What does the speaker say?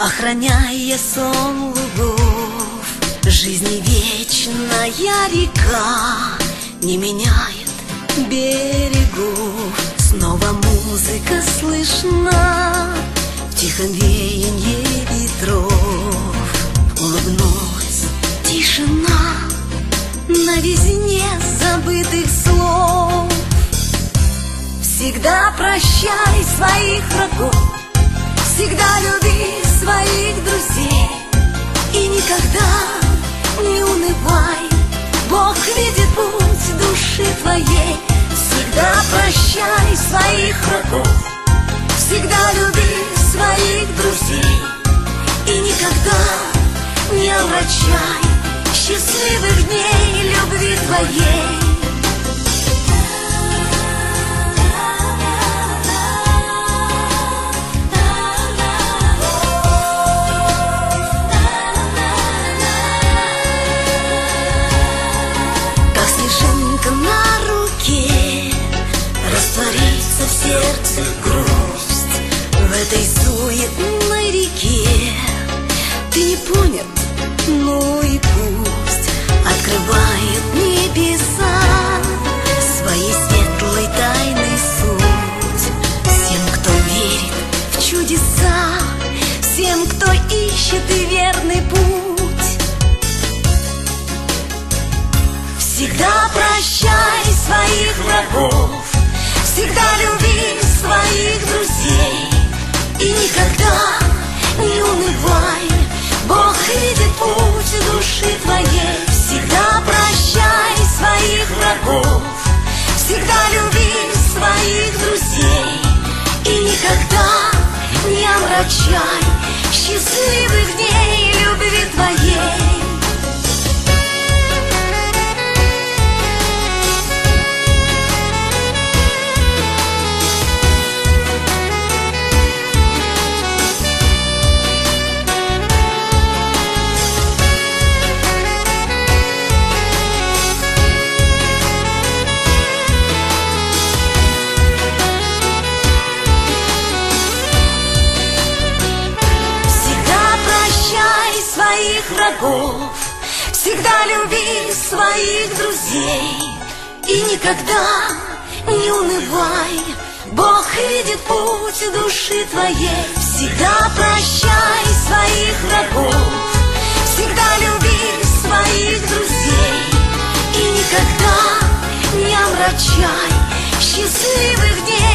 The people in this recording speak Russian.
охраняя сон лугов. Жизни вечная река не меняет берегов. Снова музыка слышна в тихом веянье ветров. Улыбнулась тишина на везне забытых слов. Всегда прощай своих врагов, всегда люби своих друзей. И никогда не унывай, Бог видит путь души твоей. Всегда прощай своих врагов, всегда люби своих друзей. И никогда не омрачай счастливых дней любви твоей. Как снежинка на руке растворится в сердце грусть. В этой суетной реке ты не понят, ну и пусть. Открывают небеса своей светлой тайной суть. Всем, кто верит в чудеса, всем, кто ищет и верный путь. Всегда прощай своих врагов, всегда люби своих друзей. И никогда не унывай, Бог видит путь души твоей. Всегда прощай своих врагов, всегда люби своих друзей. И никогда не омрачай счастливых дней любви твоей. Врагов, всегда люби своих друзей. И никогда не унывай, Бог видит путь души твоей. Всегда прощай своих врагов, всегда люби своих друзей. И никогда не омрачай счастливых дней